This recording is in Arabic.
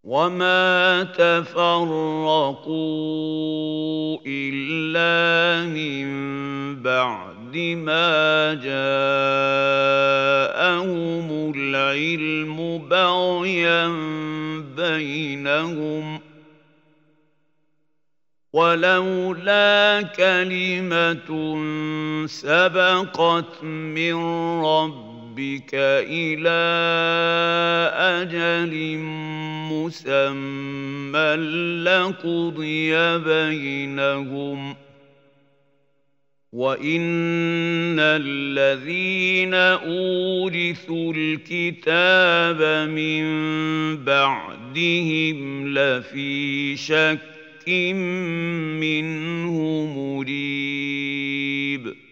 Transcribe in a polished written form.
وما تفرقوا إلا من بعد ما جاءهم العلم بغيا بينهم ولولا كلمة سبقت من ربك إلى أجل مسمى لقضي بينهم وإن الذين أورثوا الكتاب من بعدهم لفي شك منه مريب